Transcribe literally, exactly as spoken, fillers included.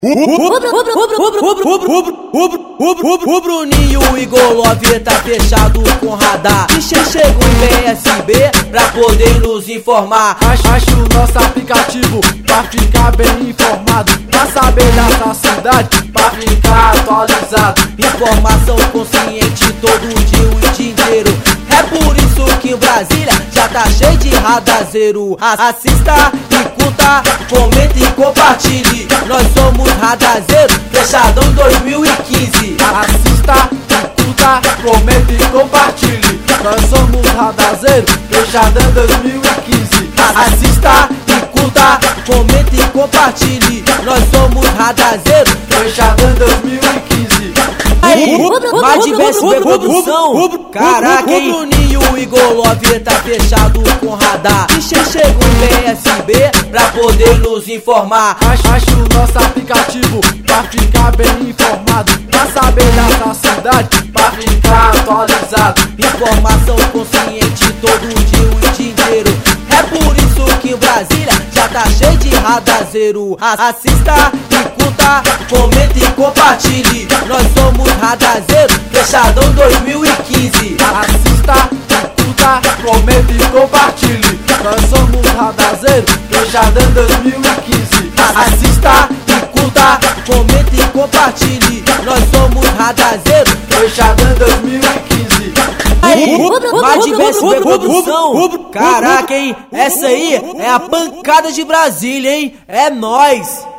O Bruninho e Golove tá fechado com radar. E chega o B S B pra poder nos informar. Baixe o nosso aplicativo pra ficar bem informado, pra saber da cidade, pra ficar atualizado. Informação consciente todo dia o dia inteiro. É por isso que o Brasília já tá cheio de radazeiro. Assista e curta, comente e compartilhe. Nós somos radazeiro, fechadão dois mil e quinze. Assista e curta, comente e compartilhe. Nós somos radazeiro, fechadão dois mil e quinze. Assista e curta, comente e compartilhe. Nós somos radazeiro, fechadão dois mil e quinze. Aí, mais de B S B produção. Caraca, hein? O Bruninho e Golove tá fechado com radar. E chega o B S B pra poder nos informar. Baixe o nosso aplicativo pra ficar bem informado, pra saber da cidade, pra ficar atualizado. Informação consciente todo dia o dia inteiro. É por isso que o Brasília já tá cheio de radazeiro. Assista e curta, comente e compartilhe. Nós somos radazeiro, fechadão dois mil e quinze. Assista e curta, comente e compartilhe. Nós somos radazeiro, fechadão dois mil e quinze. Assista e curta, comente e compartilhe. Nós somos radazeiro, fechadão dois mil e quinze. Aí, mais de B S B produção. Caraca, hein? Essa aí é a pancada de Brasília, hein? É nóis!